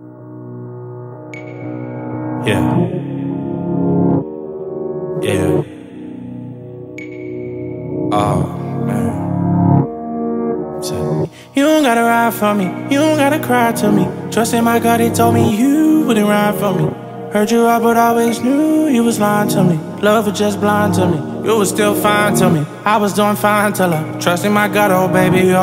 Yeah. Yeah. Oh, man. You don't gotta ride for me, you don't gotta cry to me. Trust in my God, he told me you wouldn't ride for me. Heard you out, but always knew you was lying to me. Love was just blind to me, you was still fine to me. I was doing fine till I trust in my God, oh baby,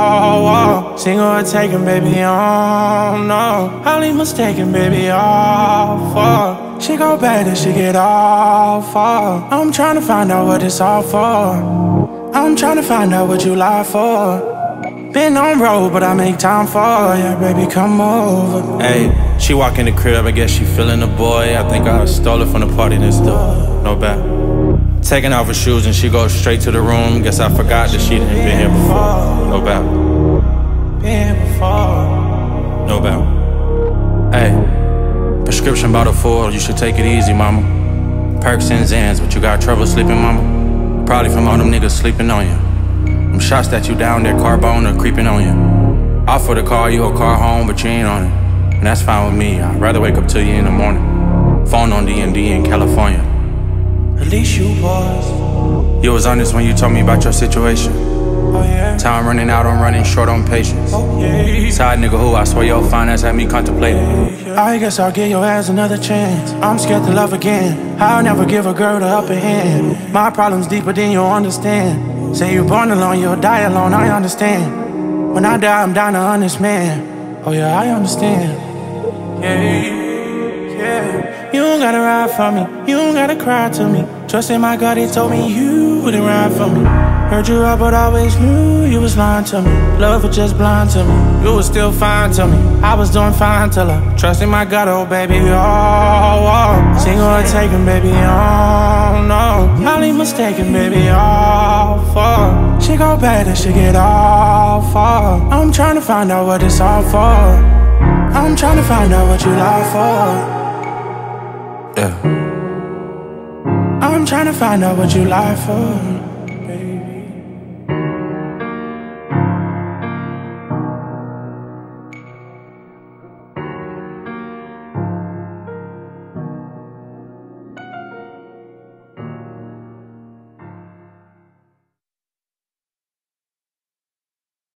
oh. Single or taken, baby, oh no. Highly mistaken, baby, oh, fuck. She go bad and she get all for. I'm trying to find out what it's all for. I'm trying to find out what you lie for. Been on road, but I make time for ya, baby, come over. Hey, she walk in the crib, I guess she feeling the boy. I think I stole it from the party next door, no bad. Taking off her shoes and she goes straight to the room. Guess I forgot that she didn't been here before, no bad. Been here before, no bad. Hey, prescription bottle full, you should take it easy, mama. Perks and Zans, but you got trouble sleeping, mama. Probably from all them niggas sleeping on you. Them shots that you down there, carbone or creeping on you. Offer to call you a car home, but you ain't on it. And that's fine with me, I'd rather wake up to you in the morning. Phone on D&D in California. At least you was. You was honest when you told me about your situation. Oh yeah. Time running out, I'm running short on patience. Oh yeah. Side nigga who I swear your fine ass had me contemplating. I guess I'll give your ass another chance. I'm scared to love again. I'll never give a girl the upper hand. My problem's deeper than you'll understand. Say you're born alone, you'll die alone, I understand. When I die, I'm down to honest man. Oh yeah, I understand. Yeah, yeah. You don't gotta ride for me, you don't gotta cry to me. Trust in my God, he told me you wouldn't ride for me. Heard you out, but always knew you was lying to me. Love was just blind to me, you was still fine to me. I was doing fine till I trust in my God, oh baby, oh. Single or taken, baby, oh no. Highly mistaken, baby, oh, fuck. She go bad and she get all for. I'm trying to find out what it's all for. I'm trying to find out what you lie for. Yeah. I'm trying to find out what you lie for.